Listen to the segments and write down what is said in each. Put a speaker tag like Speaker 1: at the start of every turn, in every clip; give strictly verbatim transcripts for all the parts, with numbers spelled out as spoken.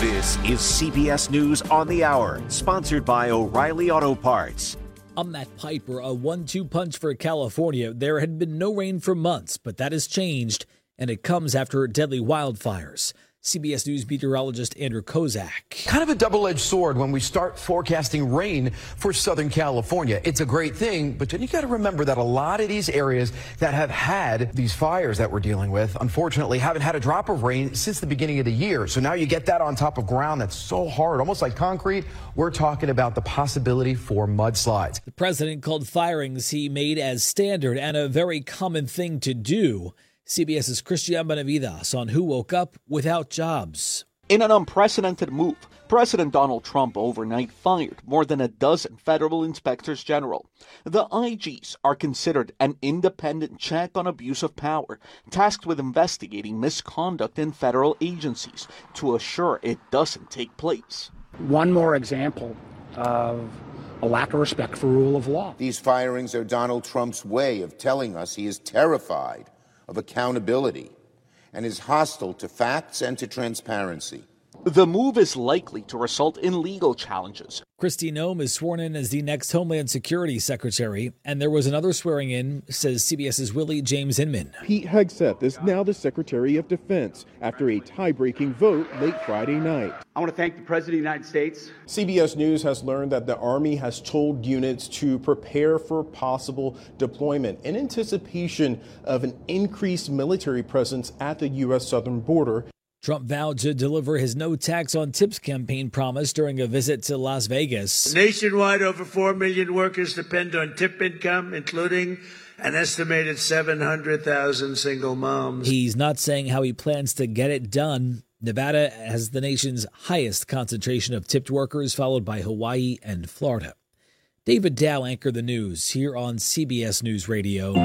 Speaker 1: This is C B S News on the Hour, sponsored by O'Reilly Auto Parts.
Speaker 2: I'm Matt Piper. A one two punch for California. There had been no rain for months, but that has changed, and it comes after deadly wildfires. C B S News meteorologist Andrew Kozak.
Speaker 3: Kind of a double-edged sword when we start forecasting rain for Southern California. It's a great thing, but then you got to remember that a lot of these areas that have had these fires that we're dealing with, unfortunately, haven't had a drop of rain since the beginning of the year. So now you get that on top of ground that's so hard, almost like concrete. We're talking about the possibility for mudslides.
Speaker 2: The president called firings he made as standard and a very common thing to do. CBS's Christian Benavides on who woke up without jobs.
Speaker 4: In an unprecedented move, President Donald Trump overnight fired more than a dozen federal inspectors general. The I Gs are considered an independent check on abuse of power, tasked with investigating misconduct in federal agencies to assure it doesn't take place.
Speaker 5: One more example of a lack of respect for rule of law.
Speaker 6: These firings are Donald Trump's way of telling us he is terrified of accountability and is hostile to facts and to transparency.
Speaker 4: The move is likely to result in legal challenges.
Speaker 2: Kristi Noem is sworn in as the next Homeland Security Secretary, and there was another swearing in, says CBS's Willie James Inman.
Speaker 7: Pete Hegseth is now the Secretary of Defense after a tie-breaking vote late Friday night.
Speaker 8: I want to thank the President of the United States.
Speaker 7: C B S News has learned that the Army has told units to prepare for possible deployment in anticipation of an increased military presence at the U S southern border.
Speaker 2: Trump vowed to deliver his no tax on tips campaign promise during a visit to Las Vegas.
Speaker 9: Nationwide, over four million workers depend on tip income, including an estimated seven hundred thousand single moms.
Speaker 2: He's not saying how he plans to get it done. Nevada has the nation's highest concentration of tipped workers, followed by Hawaii and Florida. David Dow anchored the news here on C B S News Radio.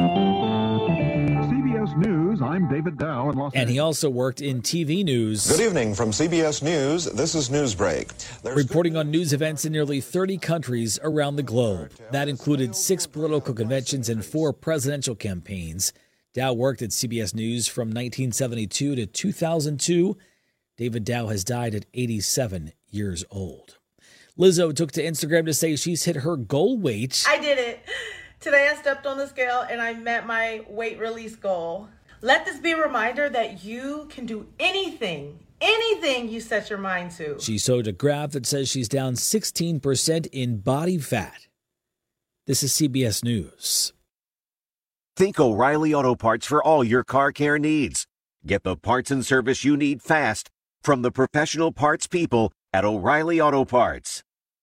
Speaker 10: C B S News, I'm David Dow in Los Angeles.
Speaker 2: And he also worked in T V news.
Speaker 11: Good evening from C B S News. This is Newsbreak.
Speaker 2: There's Reporting on news events in nearly thirty countries around the globe. That included six political conventions and four presidential campaigns. Dow worked at C B S News from nineteen seventy-two to two thousand two. David Dow has died at eighty-seven years old. Lizzo took to Instagram to say she's hit her goal weight.
Speaker 12: I did it. Today I stepped on the scale and I met my weight release goal. Let this be a reminder that you can do anything, anything you set your mind to.
Speaker 2: She showed a graph that says she's down sixteen percent in body fat. This is C B S News.
Speaker 1: Think O'Reilly Auto Parts for all your car care needs. Get the parts and service you need fast from the professional parts people at O'Reilly Auto Parts.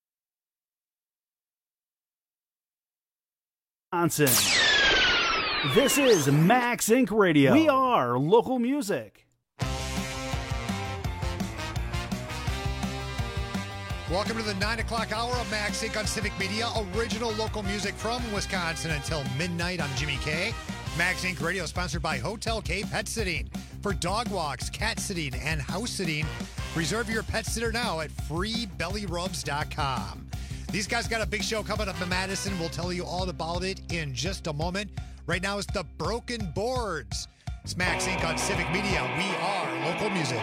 Speaker 13: This is Max Incorporated. Radio. We are local music.
Speaker 14: Welcome to the nine o'clock hour of Max Inc on Civic Media. Original local music from Wisconsin until midnight. I'm Jimmy K. Max Incorporated Radio sponsored by Hotel K Pet Sitting. For dog walks, cat sitting, and house sitting, reserve your pet sitter now at free belly rubs dot com. These guys got a big show coming up in Madison. We'll tell you all about it in just a moment. Right now it's the Broken Boards. It's Max Incorporated on Civic Media. We are local music.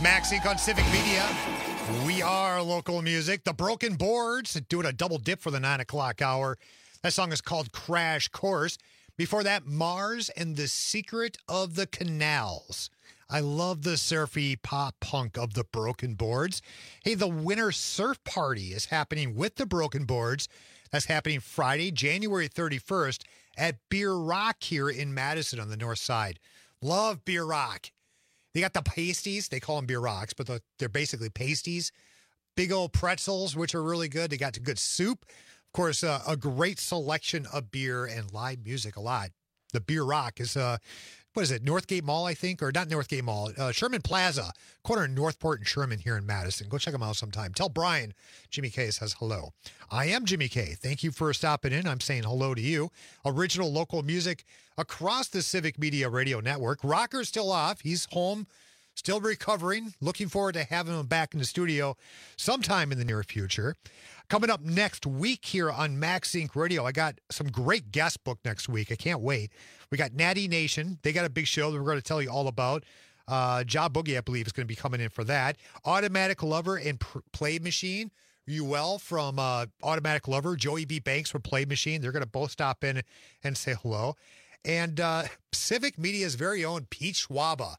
Speaker 14: Max Inc on Civic Media. We are local music. The Broken Boards doing a double dip for the nine o'clock hour. That song is called Crash Course. Before that, Mars and the Secret of the Canals. I love the surfy pop punk of the Broken Boards. Hey, the Winter Surf Party is happening with the Broken Boards. That's happening Friday, January thirty-first at Beer Rock here in Madison on the north side. Love Beer Rock. They got the pasties. They call them beer rocks, but the, they're basically pasties. Big old pretzels, which are really good. They got the good soup. Of course, uh, a great selection of beer and live music a lot. The Beer Rock is, uh, what is it, Northgate Mall, I think? Or not Northgate Mall, uh, Sherman Plaza, corner of Northport and Sherman here in Madison. Go check them out sometime. Tell Brian Jimmy K says hello. I am Jimmy K. Thank you for stopping in. I'm saying hello to you. Original local music across the Civic Media Radio Network. Rocker's still off. He's home, still recovering. Looking forward to having him back in the studio sometime in the near future. Coming up next week here on Max Inc Radio, I got some great guests booked next week. I can't wait. We got Natty Nation. They got a big show that we're going to tell you all about. Uh, Job Boogie, I believe, is going to be coming in for that. Automatic Lover and P- Play Machine. Ruel from uh, Automatic Lover, Joey B. Banks from Play Machine. They're going to both stop in and say hello. And uh, Civic Media's very own Pete Schwaba.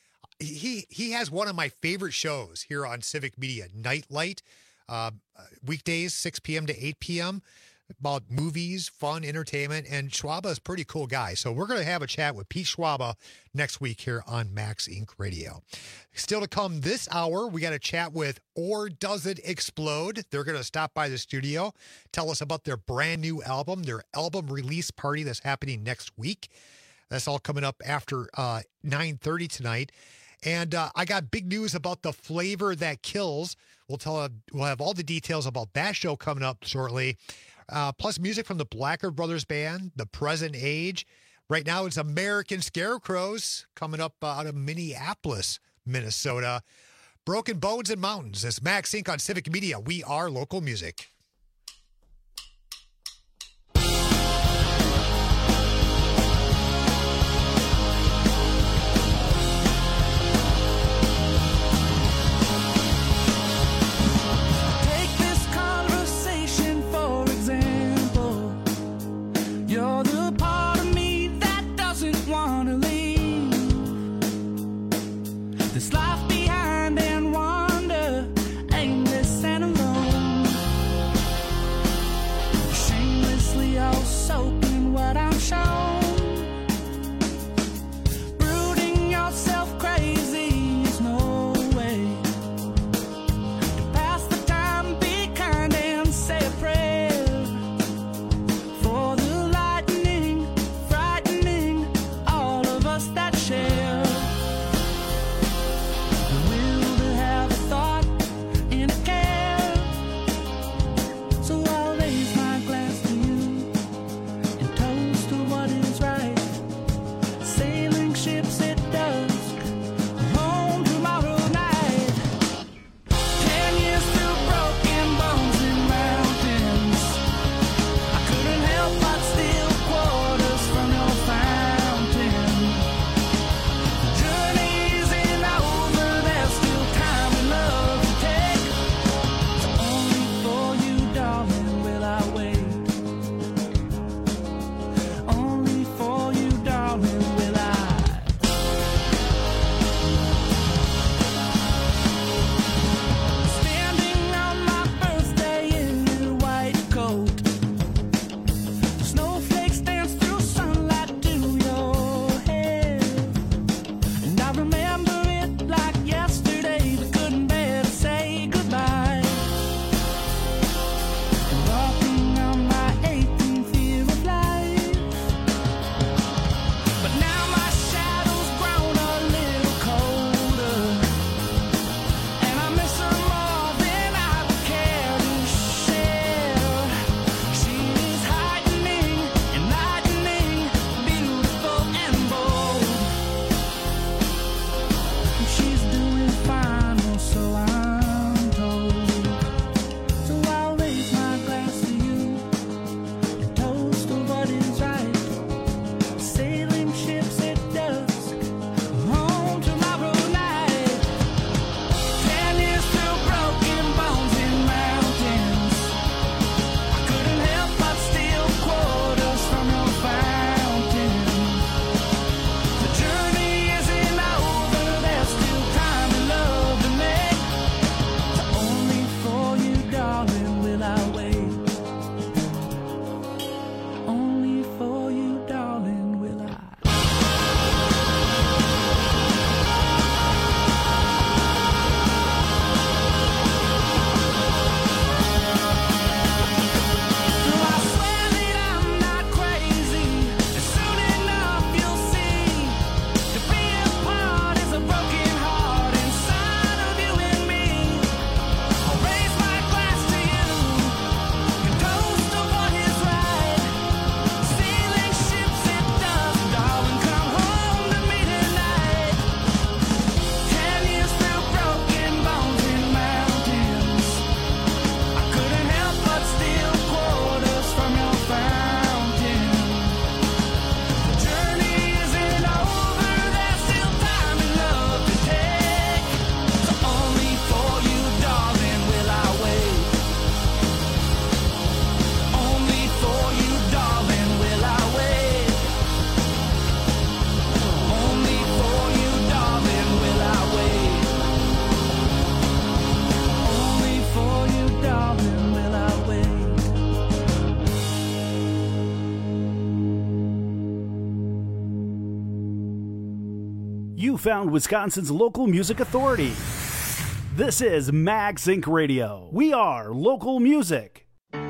Speaker 14: He, he has one of my favorite shows here on Civic Media, Nightlight. Uh, weekdays, six p.m. to eight p.m., about movies, fun, entertainment, and Schwaba is a pretty cool guy. So we're going to have a chat with Pete Schwaba next week here on Max Inc Radio. Still to come this hour, we got a chat with Or Does It Explode? They're going to stop by the studio, tell us about their brand new album, their album release party that's happening next week. That's all coming up after uh, nine thirty tonight. And uh, I got big news about The Flavor That Kills. We'll tell. We'll have all the details about that show coming up shortly. Uh, plus music from the Blacker Brothers Band, The Present Age. Right now it's American Scarecrows coming up uh, out of Minneapolis, Minnesota. Broken Bones and Mountains. It's Max Inc on Civic Media. We are local music.
Speaker 13: You found Wisconsin's local music authority. This is MagSync Radio. We are local music.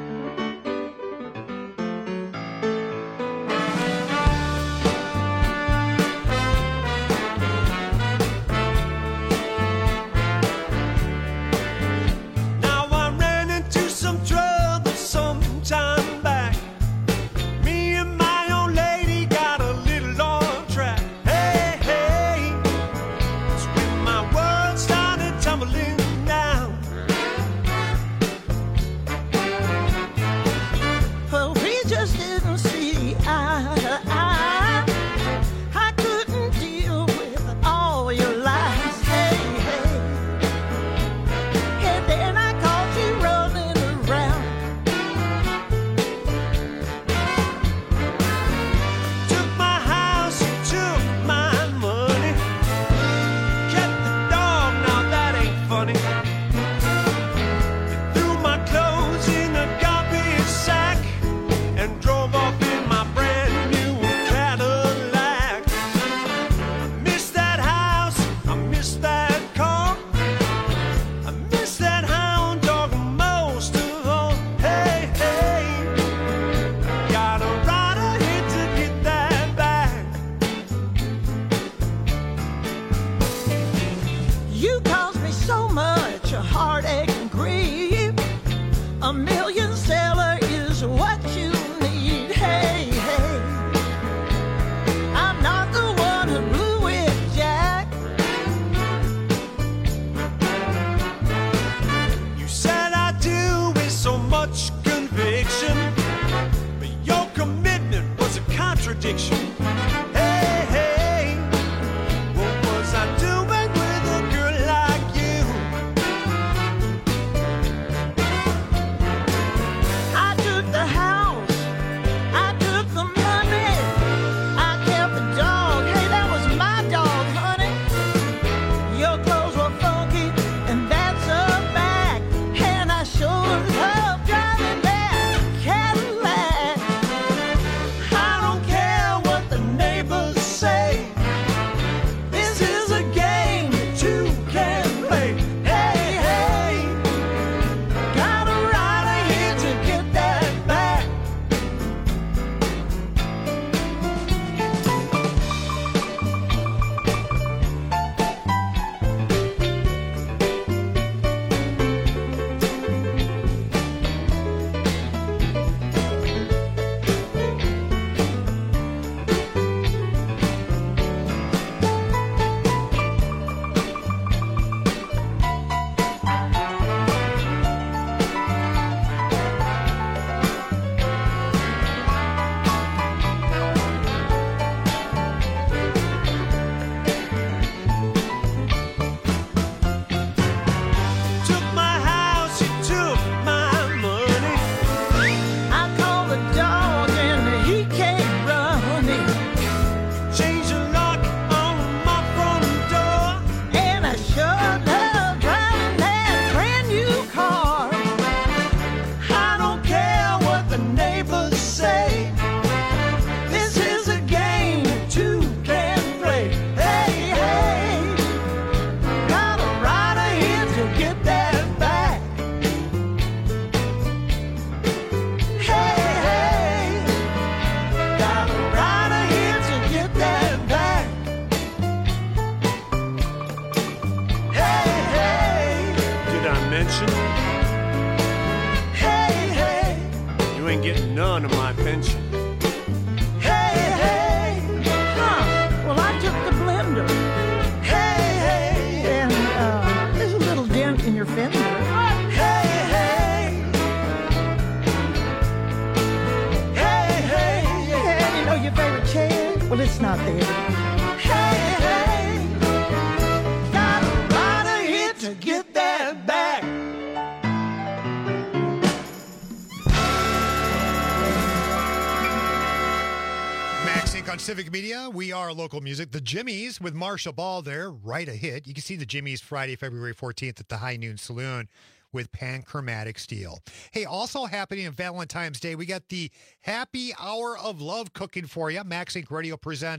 Speaker 14: On Civic Media, we are local music. The Jimmies with Marshall Ball there, right a hit. You can see the Jimmies Friday, February fourteenth at the High Noon Saloon with Panchromatic Steel. Hey, also happening on Valentine's Day, we got the Happy Hour of Love cooking for you. MagSync Radio presents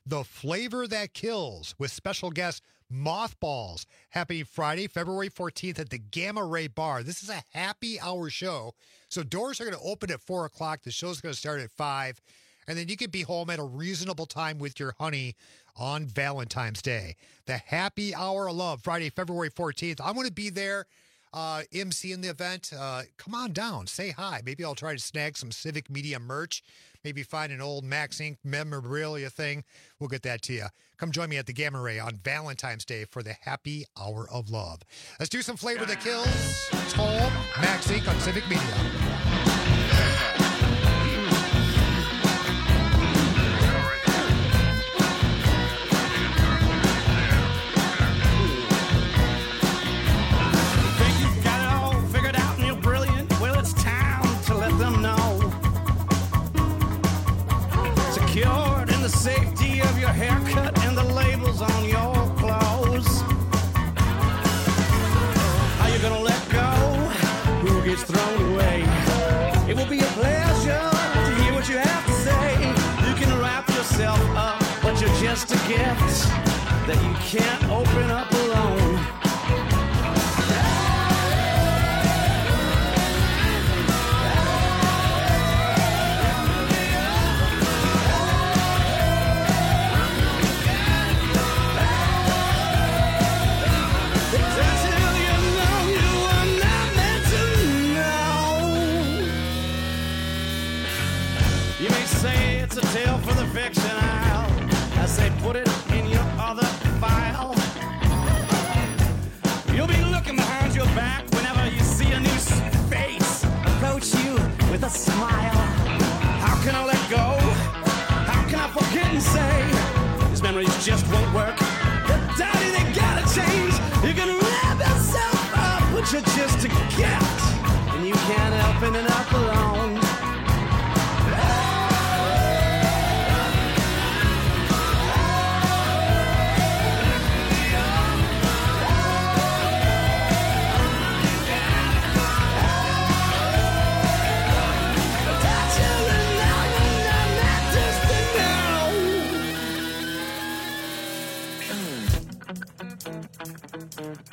Speaker 14: The Flavor That Kills with special guest Mothballs, happening Friday, February fourteenth at the Gamma Ray Bar. This is a happy hour show. So doors are going to open at four o'clock. The show's going to start at five. And then you can be home at a reasonable time with your honey on Valentine's Day. The Happy Hour of Love, Friday, February fourteenth. I'm going to be there. Uh, emceeing the event. Uh, come on down. Say hi. Maybe I'll try to snag some Civic Media merch. Maybe find an old Max Incorporated memorabilia thing. We'll get that to you. Come join me at the Gamma Ray on Valentine's Day for the Happy Hour of Love. Let's do some Flavor That Kills. It's home. Max Incorporated on Civic Media.
Speaker 15: Safety of your haircut and the labels on your clothes. Are you gonna let go? Who gets thrown away? It will be a pleasure to hear what you have to say. You can wrap yourself up, but you're just a gift that you can't open up alone. A tale for the fiction aisle. I say put it in your other file. You'll be looking behind your back whenever you see a new face approach you with a smile. How can I let go? How can I forget and say these memories just won't work? The daddy, they gotta change. You can wrap yourself up, but you're just a gift, and you can't help ending up alone.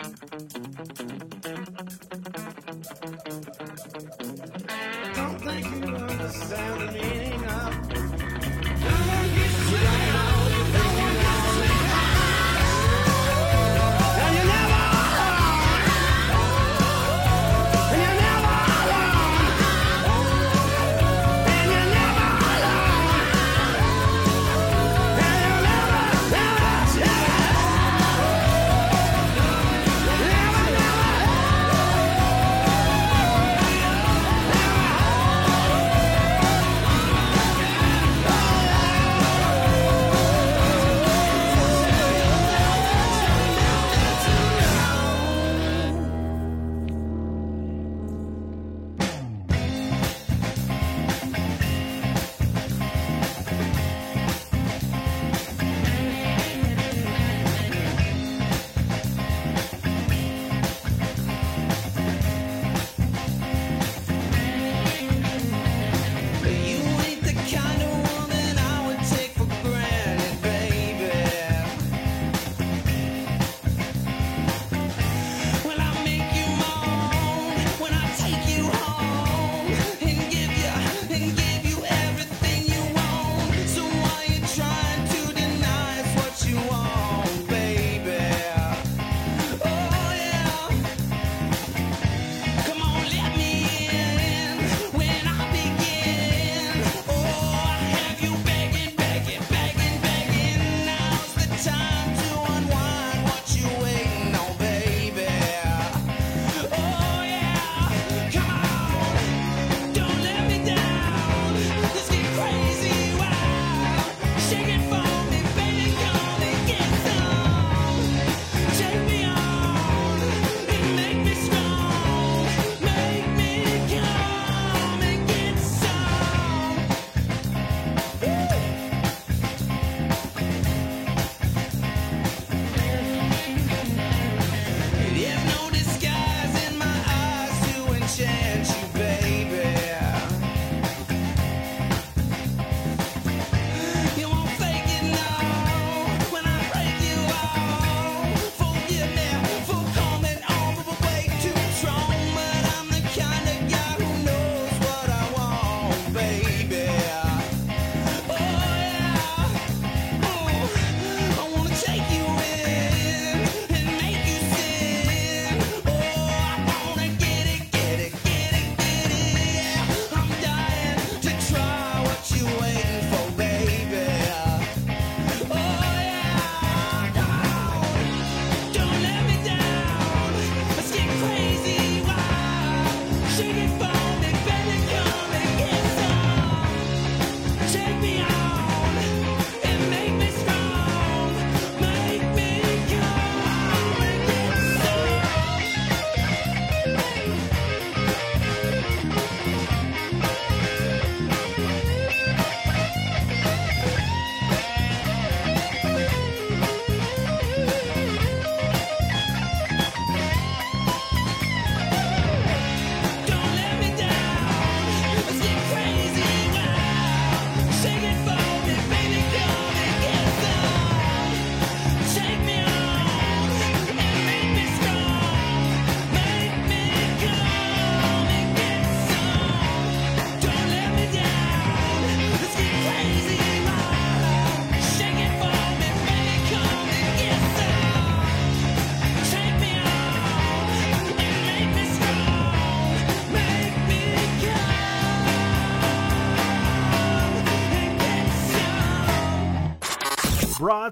Speaker 15: Don't think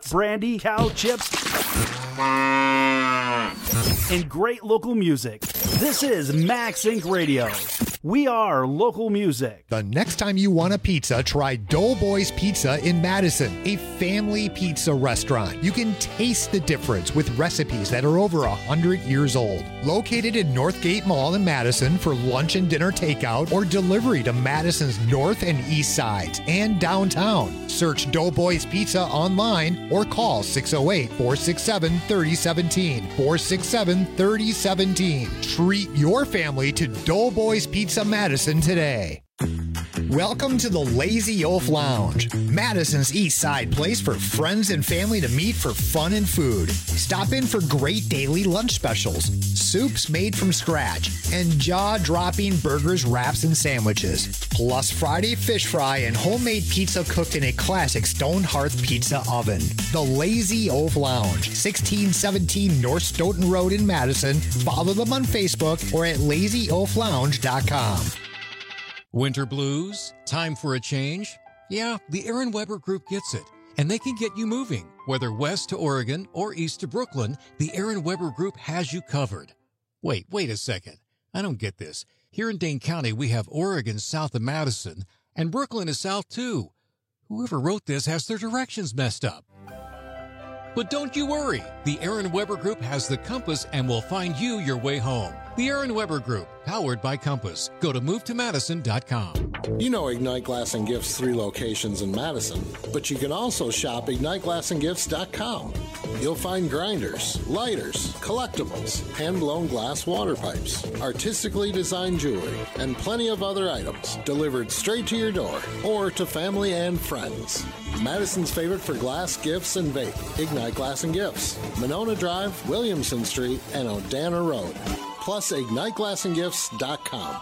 Speaker 13: peanuts, brandy, cow chips, and great local music. This is Max Inc Radio. We are local music.
Speaker 14: The next time you want a pizza, try Doughboys Pizza in Madison, a family pizza restaurant. You can taste the difference with recipes that are over one hundred years old. Located in Northgate Mall in Madison for lunch and dinner takeout or delivery to Madison's north and east sides and downtown. Search Doughboys Pizza online or call six oh eight, four six seven, three oh one seven, four six seven, three oh one seven. Treat your family to Doughboys Pizza Madison today. Welcome to the Lazy Oaf Lounge, Madison's East Side place for friends and family to meet for fun and food. Stop in for great daily lunch specials, soups made from scratch, and jaw-dropping burgers, wraps, and sandwiches. Plus Friday fish fry and homemade pizza cooked in a classic stone hearth pizza oven. The Lazy Oaf Lounge, sixteen seventeen North Stoughton Road in Madison. Follow them on Facebook or at lazy oaf lounge dot com.
Speaker 16: Winter blues? Time for a change? Yeah, the Aaron Weber Group gets it, and they can get you moving. Whether west to Oregon or east to Brooklyn, the Aaron Weber Group has you covered. Wait, wait a second. I don't get this. Here in Dane County, we have Oregon south of Madison, and Brooklyn is south too. Whoever wrote this has their directions messed up. But don't you worry. The Aaron Weber Group has the compass and will find you your way home. The Aaron Weber Group, powered by Compass. Go to move to madison dot com.
Speaker 17: You know Ignite Glass and Gifts' three locations in Madison, but you can also shop ignite glass and gifts dot com. You'll find grinders, lighters, collectibles, hand-blown glass water pipes, artistically designed jewelry, and plenty of other items delivered straight to your door or to family and friends. Madison's favorite for glass, gifts, and vape, Ignite Glass and Gifts, Monona Drive, Williamson Street, and Odana Road. Plus ignite glass and gifts dot com.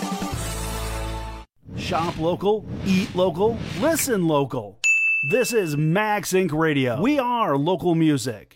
Speaker 13: Shop local, eat local, listen local. This is Max Inc Radio. We are local music.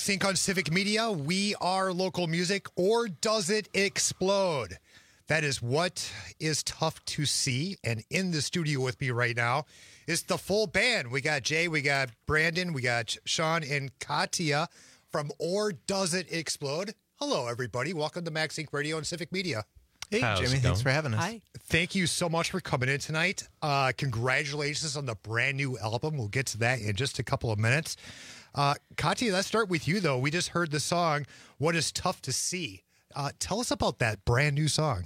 Speaker 14: MaxSync on Civic Media. We are local music, or does it explode? That is what is tough to see. And in the studio with me right now is the full band. We got Jay, we got Brandon, we got Sean and Katia from Or Does It Explode? Hello, everybody. Welcome to MaxSync Radio and Civic Media.
Speaker 18: Hey, How's Jimmy. Thanks for having us.
Speaker 14: Hi. Thank you so much for coming in tonight. Uh, congratulations on the brand new album. We'll get to that in just a couple of minutes. Uh, Katia, let's start with you, though. We just heard the song, What Is Tough to See. Uh, tell us about that brand new song.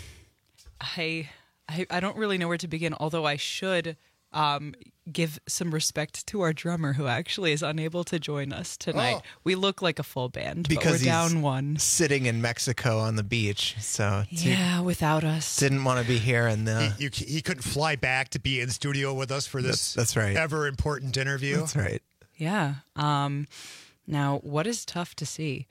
Speaker 19: I, I I don't really know where to begin, although I should um, give some respect to our drummer who actually is unable to join us tonight. Oh. We look like a full band,
Speaker 18: because
Speaker 19: but we're
Speaker 18: he's
Speaker 19: down one.
Speaker 18: Sitting in Mexico on the beach, so
Speaker 19: yeah, without us.
Speaker 18: Didn't want to be here, and the
Speaker 14: he, you, he couldn't fly back to be in studio with us for this.
Speaker 18: That's, that's right.
Speaker 14: Ever important interview.
Speaker 18: That's right.
Speaker 19: Yeah. Um, now, what is tough to see?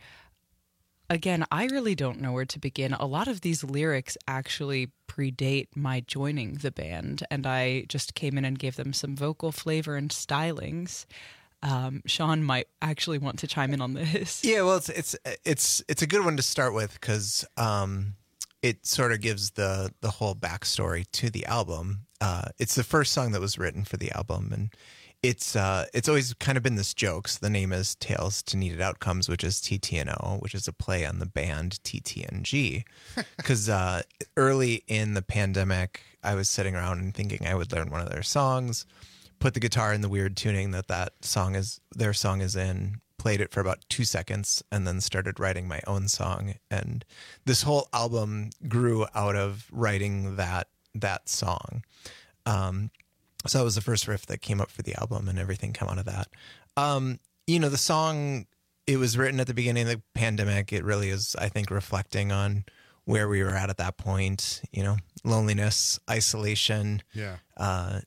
Speaker 19: Again, I really don't know where to begin. A lot of these lyrics actually predate my joining the band, and I just came in and gave them some vocal flavor and stylings. Um, Sean might actually want to chime in on this.
Speaker 18: Yeah, well, it's it's it's it's a good one to start with because um, it sort of gives the the whole backstory to the album. Uh, it's the first song that was written for the album, and It's uh, it's always kind of been this joke. So the name is Tales to Needed Outcomes, which is T T N O, which is a play on the band T T N G. Because uh, early in the pandemic, I was sitting around and thinking I would learn one of their songs, put the guitar in the weird tuning that that song is, their song is in, played it for about two seconds, and then started writing my own song. And this whole album grew out of writing that that song. Um, So that was the first riff that came up for the album, and everything came out of that. Um, you know, the song, it was written at the beginning of the pandemic. It really is, I think, reflecting on where we were at at that point. You know, loneliness, isolation,
Speaker 14: yeah,
Speaker 18: uh,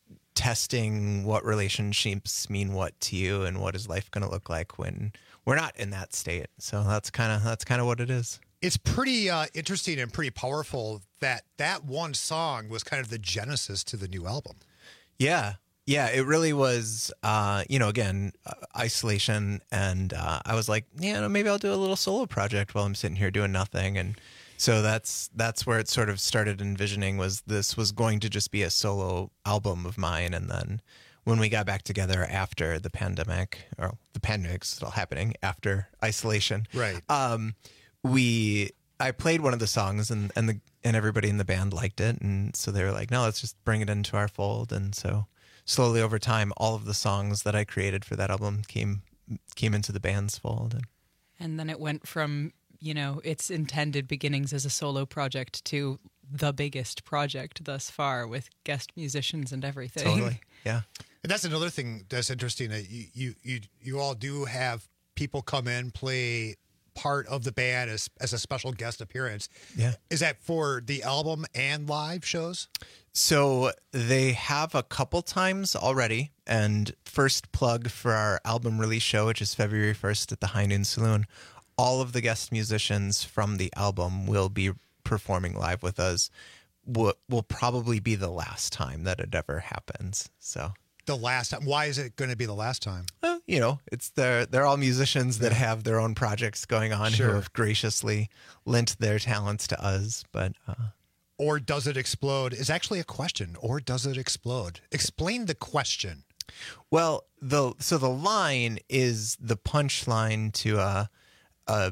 Speaker 18: testing what relationships mean what to you, and what is life going to look like when we're not in that state. So that's kind of that's kind of what it is.
Speaker 14: It's pretty uh, interesting and pretty powerful that that one song was kind of the genesis to the new album.
Speaker 18: Yeah. Yeah, it really was, uh, you know, again, uh, isolation. And uh, I was like, yeah, maybe I'll do a little solo project while I'm sitting here doing nothing. And so that's that's where it sort of started envisioning was this was going to just be a solo album of mine. And then when we got back together after the pandemic, or the pandemic's still happening after isolation.
Speaker 14: Right.
Speaker 18: Um, we, I played one of the songs and, and the, and everybody in the band liked it. And so they were like, no, let's just bring it into our fold. And so slowly over time, all of the songs that I created for that album came, came into the band's fold. And,
Speaker 19: and then it went from, you know, its intended beginnings as a solo project to the biggest project thus far with guest musicians and everything.
Speaker 18: Totally. Yeah.
Speaker 14: And that's another thing that's interesting that you, you, you, you all do have people come in, play part of the band as as a special guest appearance.
Speaker 18: Yeah.
Speaker 14: Is that for the album and live shows?
Speaker 18: So they have a couple times already. And first plug for our album release show, which is February first at the High Noon Saloon. All of the guest musicians from the album will be performing live with us. Will will probably be the last time that it ever happens. So
Speaker 14: the last time. Why is it going to be the last time?
Speaker 18: Well, you know, it's they're they're all musicians that have their own projects going on
Speaker 14: Sure.
Speaker 18: who have graciously lent their talents to us. But uh,
Speaker 14: Or does it explode is actually a question. Or does it explode? Explain the question.
Speaker 18: Well, the so the line is the punchline to a a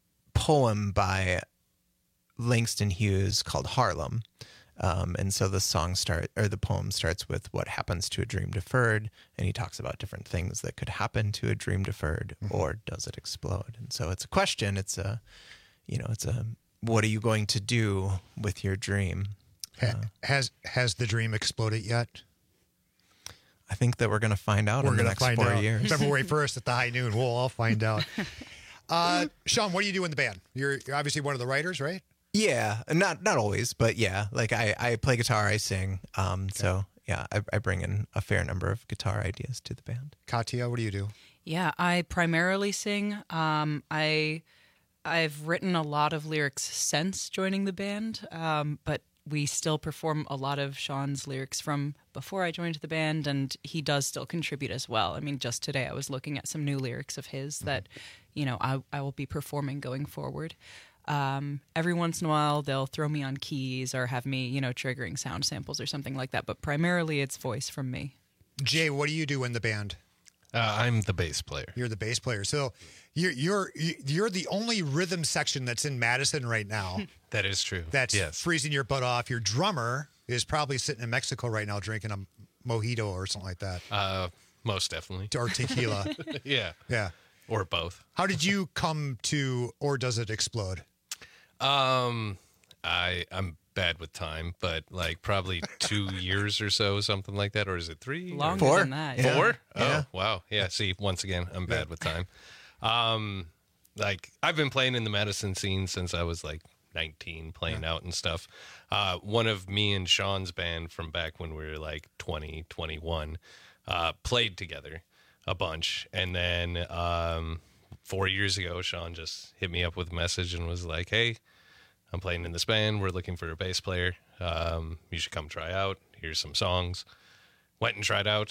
Speaker 18: poem by Langston Hughes called Harlem. Um, and so the song start or the poem starts with what happens to a dream deferred, and he talks about different things that could happen to a dream deferred, mm-hmm. or does it explode? And so it's a question. It's a, you know, it's a what are you going to do with your dream?
Speaker 14: Ha- uh, has has the dream exploded yet?
Speaker 18: I think that we're going to find out
Speaker 14: We're
Speaker 18: in the
Speaker 14: gonna
Speaker 18: next
Speaker 14: find
Speaker 18: four
Speaker 14: out.
Speaker 18: years.
Speaker 14: February first at the High Noon. We'll all find out. Uh, Sean, what do you do in the band? You're, you're obviously one of the writers, right?
Speaker 18: Yeah, not not always, but yeah. Like I, I play guitar, I sing. Um, okay. So yeah, I, I bring in a fair number of guitar ideas to the band.
Speaker 14: Katia, what do you do?
Speaker 19: Yeah, I primarily sing. Um, I I've written a lot of lyrics since joining the band, um, but we still perform a lot of Sean's lyrics from before I joined the band, and he does still contribute as well. I mean, just today I was looking at some new lyrics of his that, you know, I, I will be performing going forward. Um, every once in a while, they'll throw me on keys or have me, you know, triggering sound samples or something like that. But primarily, it's voice from me.
Speaker 14: Jay, what do you do in the band?
Speaker 20: Uh, I'm the bass player.
Speaker 14: You're the bass player. So you're you're you're the only rhythm section that's in Madison right now.
Speaker 20: That is true.
Speaker 14: That's
Speaker 20: yes.
Speaker 14: freezing your butt off. Your drummer is probably sitting in Mexico right now drinking a mojito or something like that.
Speaker 20: Uh, most definitely.
Speaker 14: Or tequila.
Speaker 20: yeah.
Speaker 14: Yeah.
Speaker 20: Or both.
Speaker 14: How did you come to Or Does It Explode?
Speaker 20: Um, I I'm bad with time, but like probably two years or so, something like that, or is it three?
Speaker 19: Longer
Speaker 20: Four?
Speaker 19: than that.
Speaker 20: Four?
Speaker 14: Yeah.
Speaker 20: Oh,
Speaker 14: Yeah.
Speaker 20: wow. Yeah. See, once again, I'm bad with time. Um, like I've been playing in the Madison scene since I was like nineteen, playing yeah. out and stuff. Uh, one of me and Sean's band from back when we were like twenty, twenty-one, uh, played together a bunch, and then um, four years ago, Sean just hit me up with a message and was like, "Hey, I'm playing in this band. We're looking for a bass player. Um, you should come try out. Here's some songs." Went and tried out.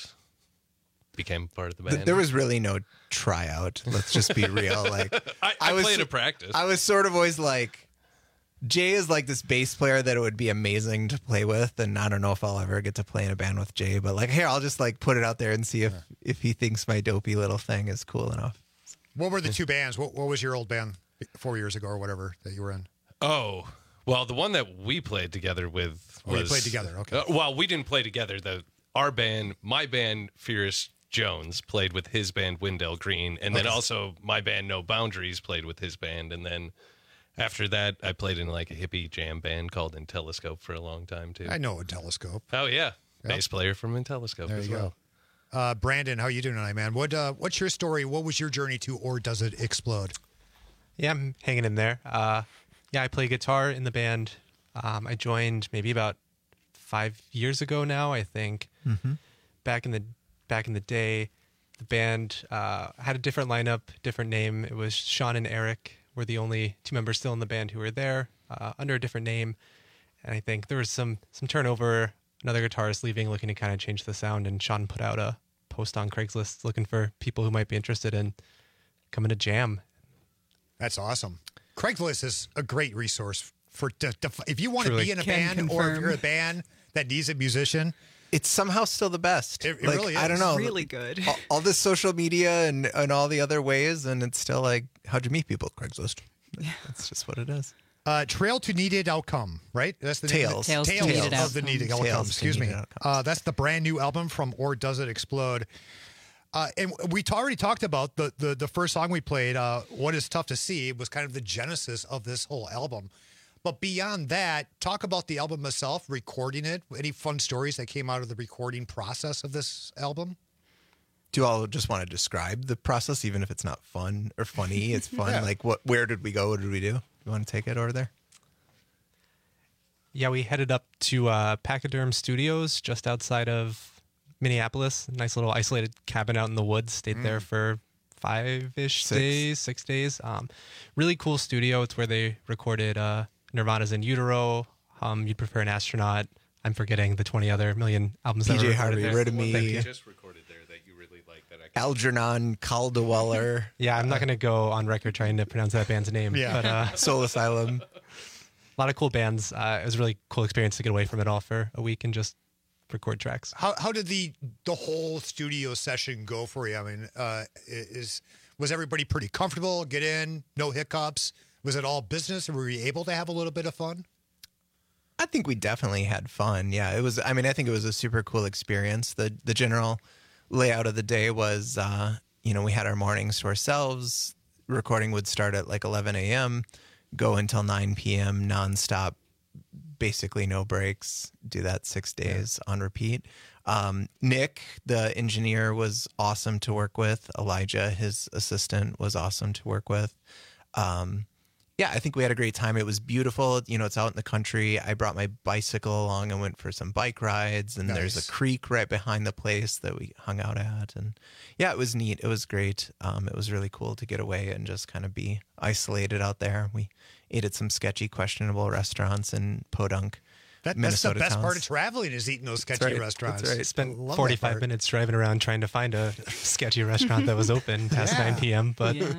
Speaker 20: Became part of the band.
Speaker 18: There was really no tryout. Let's just be real. Like
Speaker 20: I, I,
Speaker 18: I was,
Speaker 20: played a practice.
Speaker 18: I was sort of always like, Jay is like this bass player that it would be amazing to play with, and I don't know if I'll ever get to play in a band with Jay. But like, here, I'll just like put it out there and see if yeah. if he thinks my dopey little thing is cool enough.
Speaker 14: What were the two bands? What, what was your old band four years ago or whatever that you were in?
Speaker 20: Oh, well, the one that we played together with was...
Speaker 14: Oh, you played together, okay.
Speaker 20: Uh, well, we didn't play together. The Our band, my band, Fierce Jones, played with his band, Wendell Green. And then
Speaker 14: Okay.
Speaker 20: also my band, No Boundaries, played with his band. And then after that, I played in like a hippie jam band called Intelliscope for a long time, too.
Speaker 14: I know Intelliscope.
Speaker 20: Oh, yeah.
Speaker 14: Yep.
Speaker 20: Bass player from Intelliscope
Speaker 14: There
Speaker 20: as
Speaker 14: you
Speaker 20: well.
Speaker 14: go. Uh, Brandon, how you doing tonight, man? What uh, What's your story? What was your journey to Or Does It Explode?
Speaker 21: Yeah, I'm hanging in there. Uh, yeah, I play guitar in the band. Um, I joined maybe about five years ago now, I think.
Speaker 18: Mm-hmm.
Speaker 21: Back in the back in the day, the band uh, had a different lineup, different name. It was Sean and Eric were the only two members still in the band who were there uh, under a different name. And I think there was some some turnover. Another guitarist leaving, looking to kind of change the sound, and Sean put out a post on Craigslist looking for people who might be interested in coming to jam.
Speaker 14: That's awesome. Craigslist is a great resource for to, to, if you want
Speaker 21: Truly.
Speaker 14: to be in a
Speaker 19: Can
Speaker 14: band or if
Speaker 19: confirm.
Speaker 14: you're a band that needs a musician.
Speaker 18: It's somehow still the best.
Speaker 14: It, it
Speaker 18: like,
Speaker 14: really is.
Speaker 18: I don't know.
Speaker 19: Really good.
Speaker 18: All, all this social media and, and all the other ways, and it's still like, how'd you meet people? Craigslist.
Speaker 19: Yeah.
Speaker 18: That's just what it is.
Speaker 14: Uh, Trail to Needed Outcome, right? That's the name of
Speaker 18: Tales.
Speaker 14: the,
Speaker 19: Tales to
Speaker 14: Tales
Speaker 19: Needed
Speaker 14: of the
Speaker 19: Outcome.
Speaker 14: Needed
Speaker 18: Tales
Speaker 14: Outcome.
Speaker 18: to
Speaker 14: Excuse me.
Speaker 18: Needed Outcomes.
Speaker 14: Uh, that's the brand new album from Or Does It Explode? Uh, and we t- already talked about the, the the first song we played, uh, What Is Tough to See, was kind of the genesis of this whole album. But beyond that, talk about the album itself, recording it. Any fun stories that came out of the recording process of this album?
Speaker 18: Do you all just want to describe the process, even if it's not fun or funny? It's fun.
Speaker 14: Yeah.
Speaker 18: Like, what? Where did we go? What did we do? You want to take it over there?
Speaker 21: Yeah, we headed up to uh, Pachyderm Studios just outside of Minneapolis. Nice little isolated cabin out in the woods. Stayed
Speaker 14: Mm.
Speaker 21: there for five-ish
Speaker 18: Six.
Speaker 21: days, six days. Um, really cool studio. It's where they recorded uh, Nirvana's In Utero, um, You'd Prefer an Astronaut. I'm forgetting the twenty other million albums
Speaker 18: P
Speaker 21: that were
Speaker 18: J
Speaker 21: recorded
Speaker 18: Harvey,
Speaker 21: there.
Speaker 18: Rid of
Speaker 20: One that you
Speaker 18: Me,
Speaker 20: just recorded there that you really like that I can...
Speaker 18: Algernon Caldeweller,
Speaker 21: Yeah, I'm not going to go on record trying to pronounce that band's name.
Speaker 14: Yeah.
Speaker 21: But uh,
Speaker 18: Soul Asylum.
Speaker 21: a lot of cool bands. Uh, it was a really cool experience to get away from it all for a week and just record tracks.
Speaker 14: How how did the the whole studio session go for you? I mean, uh, is was everybody pretty comfortable? Get in, no hiccups. Was it all business, or were you able to have a little bit of fun?
Speaker 18: I think we definitely had fun. Yeah, it was. I mean, I think it was a super cool experience. The the general layout of the day was, uh, you know, we had our mornings to ourselves. Recording would start at like eleven a.m., go until nine p.m. nonstop, basically no breaks. Do that six days on repeat. Um, Nick, the engineer, was awesome to work with. Elijah, his assistant, was awesome to work with. Um, Yeah, I think we had a great time. It was beautiful. You know, it's out in the country. I brought my bicycle along and went for some bike rides. And there's
Speaker 14: Nice.
Speaker 18: a creek right behind the place that we hung out at. And yeah, it was neat. It was great. Um, it was really cool to get away and just kind of be isolated out there. We ate at some sketchy, questionable restaurants in Podunk.
Speaker 14: That, that's
Speaker 21: Minnesota
Speaker 14: the best
Speaker 21: towns.
Speaker 14: part of traveling is eating those sketchy
Speaker 21: That's right.
Speaker 14: restaurants.
Speaker 21: That's right. Spent
Speaker 14: Love that
Speaker 21: forty-five
Speaker 14: part.
Speaker 21: minutes driving around trying to find a sketchy restaurant that was open past
Speaker 14: Yeah.
Speaker 21: nine p.m. But
Speaker 14: Yeah.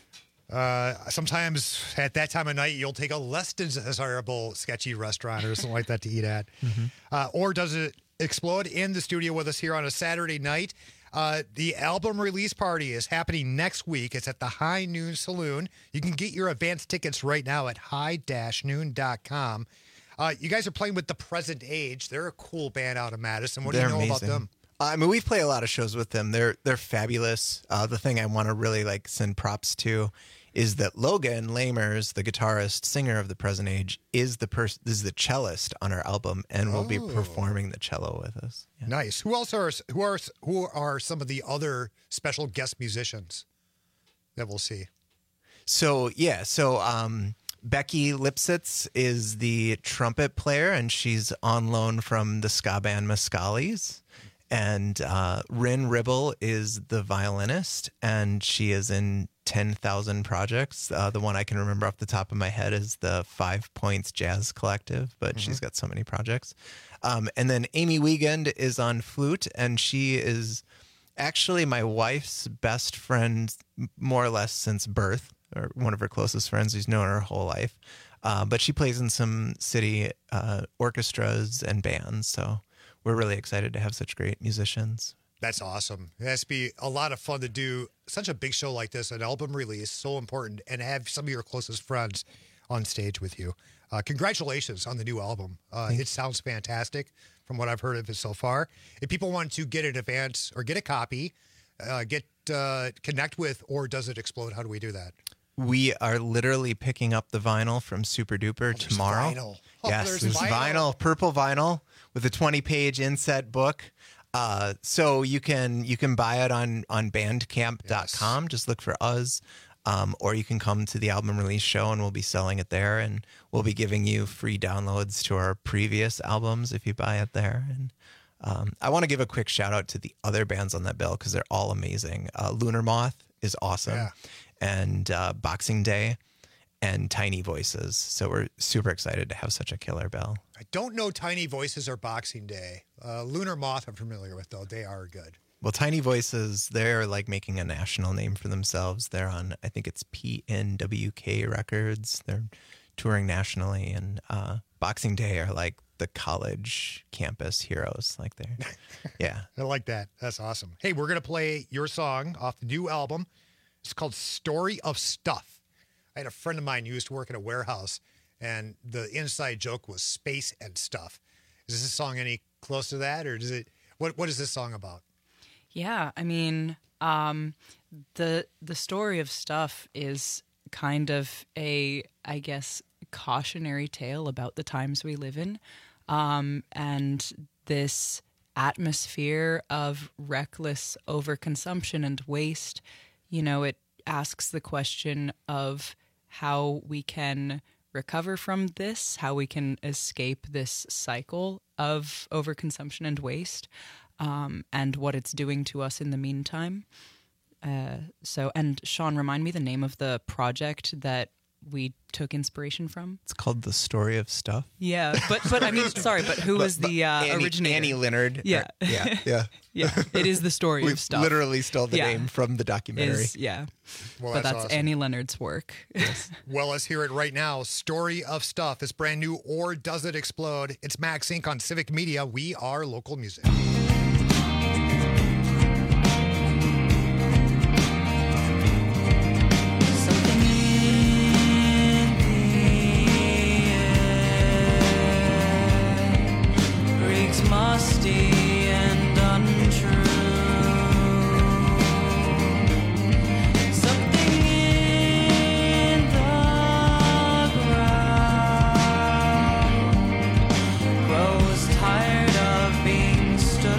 Speaker 14: Uh, sometimes at that time of night, you'll take a less desirable sketchy restaurant or something like that to eat at.
Speaker 21: Mhm.
Speaker 14: Uh, or does it explode in the studio with us here on a Saturday night? Uh, the album release party is happening next week. It's at the High Noon Saloon. You can get your advance tickets right now at high dash noon dot com. Uh, you guys are playing with The Present Age. They're a cool band out of Madison. What
Speaker 18: They're
Speaker 14: do you know
Speaker 18: amazing.
Speaker 14: about them?
Speaker 18: I mean, we play a lot of shows with them. They're they're fabulous. Uh, the thing I want to really like send props to is that Logan Lamers, the guitarist, singer of The Present Age, is the person is the cellist on our album and will be
Speaker 14: Oh.
Speaker 18: performing the cello with us.
Speaker 14: Nice. Who else are who are who are some of the other special guest musicians that we'll see?
Speaker 18: So yeah, so um, Becky Lipsitz is the trumpet player, and she's on loan from the ska band Mescalis. And uh, Rin Ribble is the violinist, and she is in ten thousand projects. Uh, the one I can remember off the top of my head is the Five Points Jazz Collective, but she's got so many projects. Um, and then Amy Wiegand is on flute, and she is actually my wife's best friend, m- more or less since birth, or one of her closest friends who's known her whole life. Uh, but she plays in some city uh, orchestras and bands, so we're really excited to have such great musicians.
Speaker 14: That's awesome. It has to be a lot of fun to do such a big show like this, an album release, so important, and have some of your closest friends on stage with you. Uh, congratulations on the new album. Uh, it sounds fantastic from what I've heard of it so far. If people want to get an advance or get a copy, uh, get uh, connect with Or Does It Explode, how do we do that?
Speaker 18: We are literally picking up the vinyl from Super Duper tomorrow.
Speaker 14: vinyl. Oh,
Speaker 18: yes,
Speaker 14: there's
Speaker 18: there's,
Speaker 14: vinyl.
Speaker 18: vinyl. purple vinyl with a twenty-page inset book. Uh, so you can you can buy it on on bandcamp dot com. Just look for us, um, or you can come to the album release show, and we'll be selling it there, and we'll be giving you free downloads to our previous albums if you buy it there. And um, I want to give a quick shout out to the other bands on that bill because they're all amazing. Uh, Lunar Moth is awesome.
Speaker 14: Yeah.
Speaker 18: And uh, Boxing Day and Tiny Voices. So we're super excited to have such a killer bill.
Speaker 14: I don't know Tiny Voices or Boxing Day. Uh, Lunar Moth I'm familiar with, though. They are good.
Speaker 18: Well, Tiny Voices, they're like making a national name for themselves. They're on, I think it's P N W K Records. They're touring nationally. And uh, Boxing Day are like the college campus heroes. Like they're, yeah.
Speaker 14: I like that. That's awesome. Hey, we're going to play your song off the new album. It's called Story of Stuff. I had a friend of mine who used to work in a warehouse, and the inside joke was space and stuff. Is this song any close to that, or does it? What What is this song about?
Speaker 19: Yeah, I mean, um, the the story of Stuff is kind of a, I guess, cautionary tale about the times we live in, um, and this atmosphere of reckless overconsumption and waste. You know, it asks the question of how we can recover from this, how we can escape this cycle of overconsumption and waste, um, and what it's doing to us in the meantime. Uh, so, and Sean, remind me the name of the project that we took inspiration from.
Speaker 18: It's called The Story of Stuff.
Speaker 19: Yeah, but but I mean, sorry, but who was
Speaker 18: But-
Speaker 19: the uh,
Speaker 18: Annie,
Speaker 19: originator?
Speaker 18: Annie Leonard.
Speaker 19: Yeah,
Speaker 18: Or- yeah, yeah,
Speaker 19: yeah. It is the story
Speaker 18: We
Speaker 19: of Stuff.
Speaker 18: literally stole the
Speaker 19: Yeah.
Speaker 18: name from the documentary.
Speaker 19: Is- yeah,
Speaker 14: Well,
Speaker 19: but
Speaker 14: that's
Speaker 19: that's
Speaker 14: awesome.
Speaker 19: Annie Leonard's work.
Speaker 14: Well, let's hear it right now. Story of Stuff is brand new. Or Does It Explode? It's Max Inc on Civic Media. We are local music.
Speaker 15: Breaks musty and untrue. Something in the ground grows tired of being stood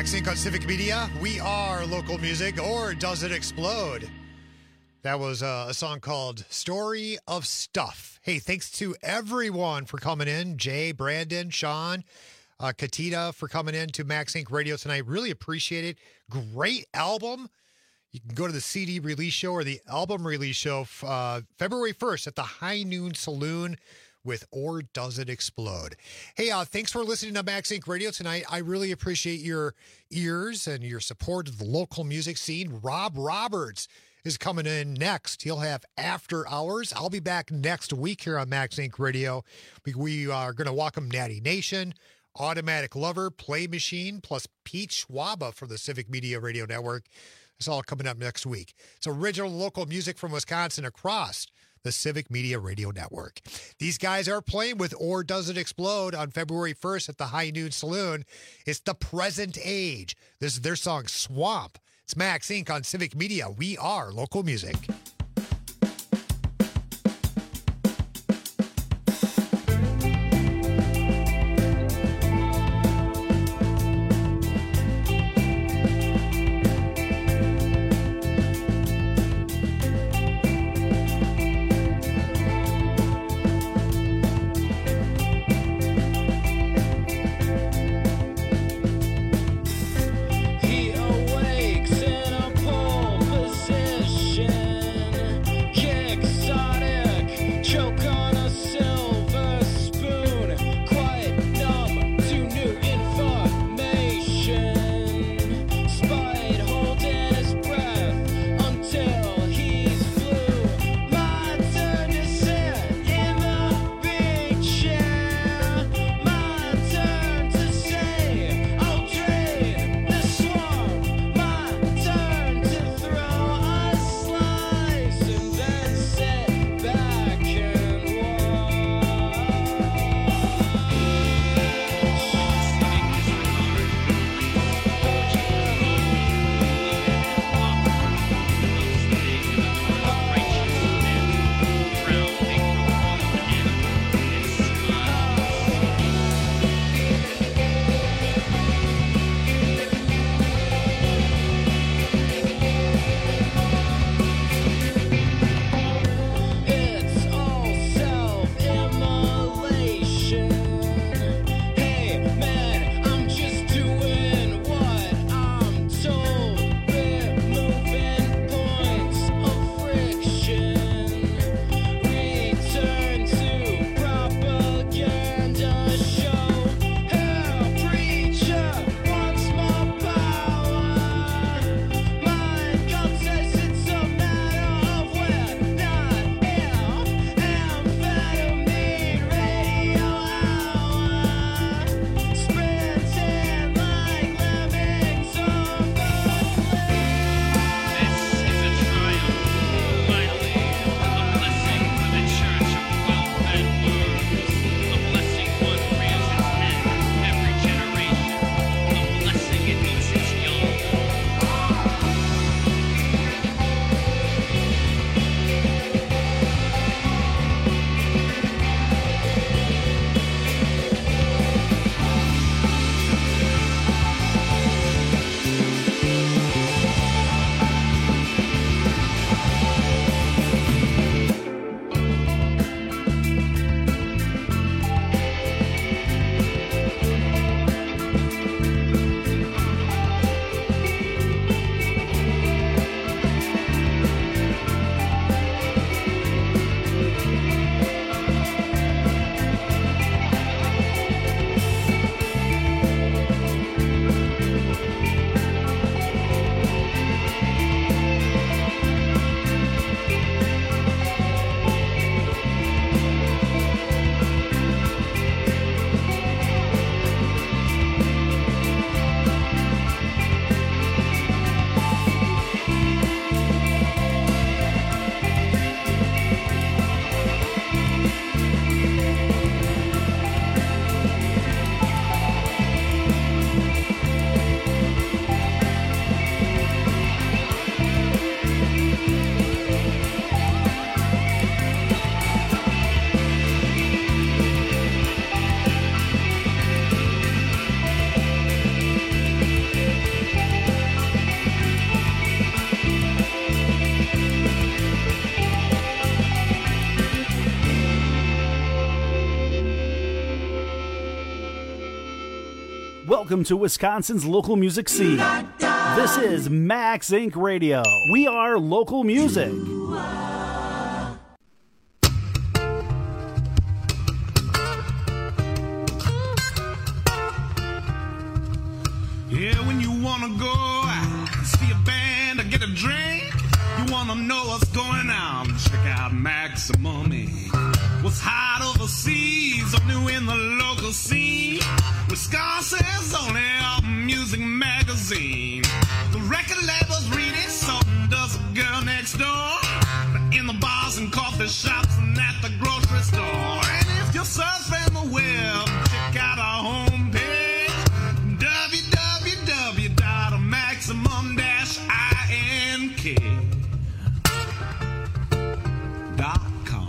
Speaker 14: MaxInc on Civic Media. We are local music, or does it explode? That was uh, a song called Story of Stuff. Hey, thanks to everyone for coming in. Jay, Brandon, Sean, uh, Katita for coming in to MaxInc Radio tonight. Really appreciate it. Great album. You can go to the C D release show or the album release show uh, February first at the High Noon Saloon with Or Does It Explode? Hey, uh, thanks for listening to MaxInc Radio tonight. I really appreciate your ears and your support of the local music scene. Rob Roberts is coming in next. He'll have After Hours. I'll be back next week here on MaxInc Radio. We, we are going to welcome Natty Nation, Automatic Lover, Play Machine, plus Pete Schwaba for the Civic Media Radio Network. It's all coming up next week. It's original local music from Wisconsin across the Civic Media Radio Network. These guys are playing with Or Does It Explode on February first at the High Noon Saloon. It's The Present Age. This is their song, Swamp. It's MaxInc on Civic Media. We are local music.
Speaker 15: He awakes in a pole position.
Speaker 13: Welcome to Wisconsin's local music scene. This is Max Inc Radio. We are local music.
Speaker 15: Yeah, when you wanna go see a band or get a drink, you wanna know what's going on, check out Maximum Incorporated. What's hot overseas, only in the local scene. Wisconsin's only album music magazine. The record labels read it, so does the girl next door. In the bars and coffee shops and at the grocery store. And if you're surfing the web, check out our homepage, w w w dot maximum dash ink dot com.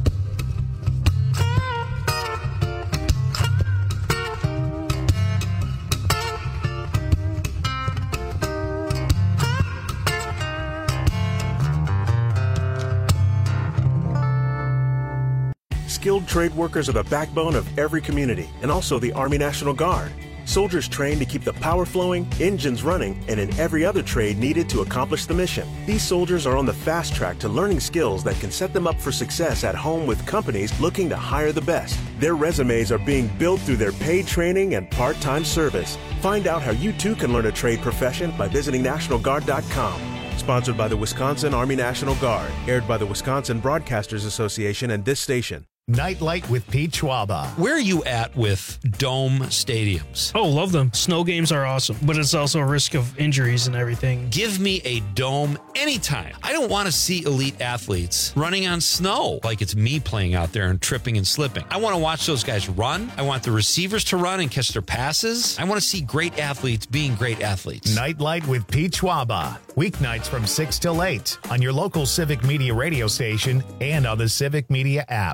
Speaker 3: Skilled trade workers are the backbone of every community, and also the Army National Guard. Soldiers trained to keep the power flowing, engines running, and in every other trade needed to accomplish the mission. These soldiers are on the fast track to learning skills that can set them up for success at home with companies looking to hire the best. Their resumes are being built through their paid training and part-time service. Find out how you too can learn a trade profession by visiting national guard dot com. Sponsored by the Wisconsin Army National Guard. Aired by the Wisconsin Broadcasters Association and this station.
Speaker 22: Nightlight with Pete Schwaba. Where are you at with dome stadiums?
Speaker 23: Oh, love them. Snow games are awesome, but it's also a risk of injuries and everything.
Speaker 22: Give me a dome anytime. I don't want to see elite athletes running on snow like it's me playing out there and tripping and slipping. I want to watch those guys run. I want the receivers to run and catch their passes. I want to see great athletes being great athletes.
Speaker 24: Nightlight with Pete Schwaba. Weeknights from six till eight on your local Civic Media radio station and on the Civic Media app.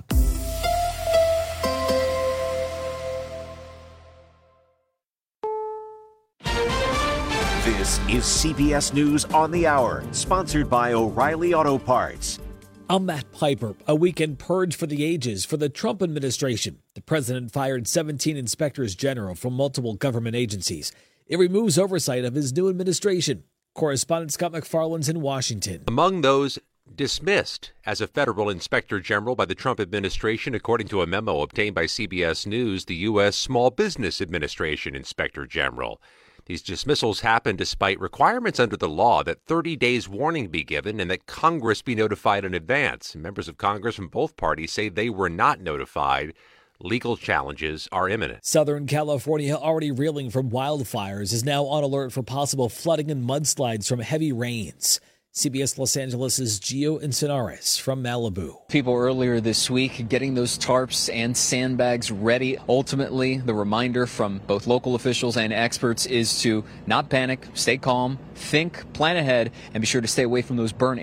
Speaker 1: This is C B S News on the Hour, sponsored by O'Reilly Auto Parts.
Speaker 2: I'm Matt Piper. A weekend purge for the ages for the Trump administration. The president fired seventeen inspectors general from multiple government agencies. It removes oversight of his new administration. Correspondent Scott McFarland's in Washington.
Speaker 25: Among those dismissed as a federal inspector general by the Trump administration, according to a memo obtained by C B S News, the U S Small Business Administration inspector general. These dismissals happened despite requirements under the law that thirty days warning be given and that Congress be notified in advance. Members of Congress from both parties say they were not notified. Legal challenges are imminent.
Speaker 2: Southern California, already reeling from wildfires, is now on alert for possible flooding and mudslides from heavy rains. C B S Los Angeles' Gio Encinares from Malibu.
Speaker 26: People earlier this week getting those tarps and sandbags ready. Ultimately, the reminder from both local officials and experts is to not panic, stay calm, think, plan ahead, and be sure to stay away from those burn